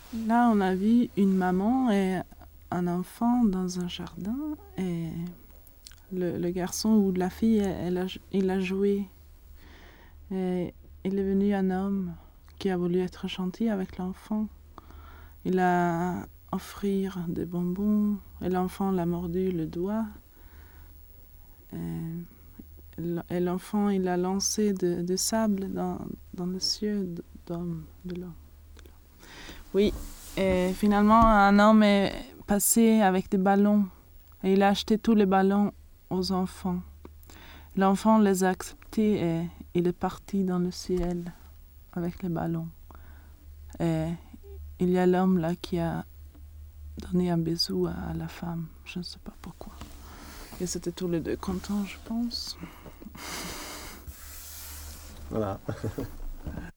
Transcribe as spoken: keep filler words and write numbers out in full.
Là, on a vu une maman et un enfant dans un jardin et le, le garçon ou la fille, elle a, il a joué. Et il est venu un homme qui a voulu être gentil avec l'enfant. Il a offert des bonbons et l'enfant l'a mordu le doigt. Et, et l'enfant, il a lancé de, de sable dans, dans le ciel d'homme, de l'homme. Oui, et finalement, un homme est passé avec des ballons et il a acheté tous les ballons aux enfants. L'enfant les a acceptés et il est parti dans le ciel avec les ballons. Et il y a l'homme là qui a donné un bisou à, à la femme, je ne sais pas pourquoi. Et c'était tous les deux contents, je pense. Voilà.